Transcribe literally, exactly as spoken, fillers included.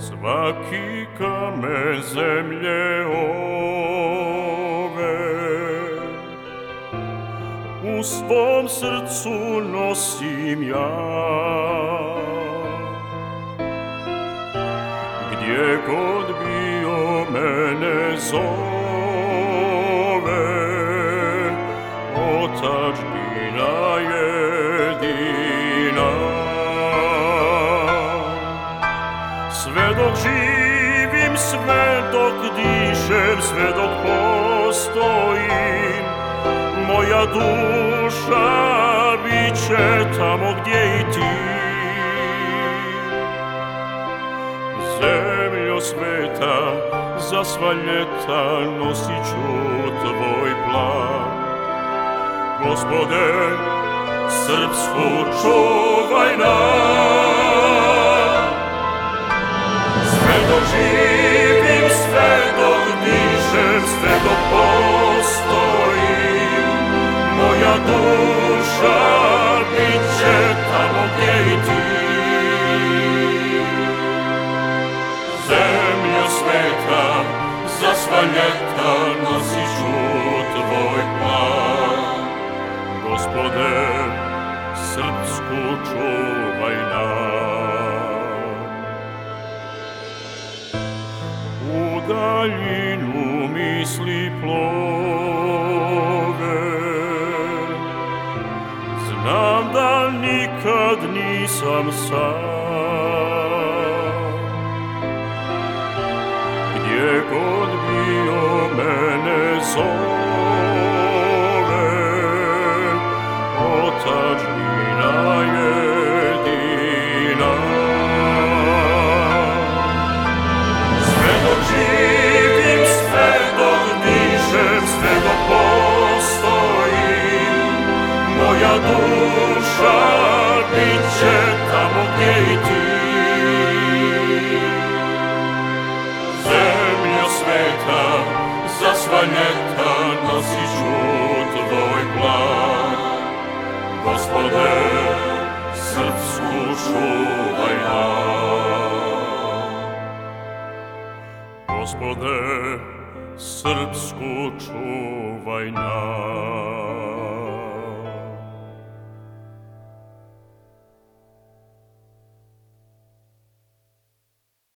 svaki kamen zemlje ove u svom srcu nosim ja. Gdje god bio mene zove, otadžbina jedina. Sve dok živim, sve dok dišem, sve dok postojim, moja duša biće tamo gdje i ti. Zemljo sveta, za sva ljeta nosit ću tvoj plan. Gospode, srpsku čuvaj nam. Sve dok živim, sve dok dišem, sve dok postojim, moja duša biće tamo gdje i ti. Zemljo sveta, za sva ljeta nosit ću tvoj plan. Gospode, srpsku čuvaj nam. U daljinu misli plove, znam da nikad nisam sam. Gdje god bio mene zove, otadžbina jedina. Sve dok živim, sve dok dišem, sve dok postojim, moja duša biće tamo gdje i ti. Zemljo sveta, za sva ljeta nosit ću tvoj plan. Gospode, srpsku čuvaj nam. Gospode, srpsku čuvaj nam.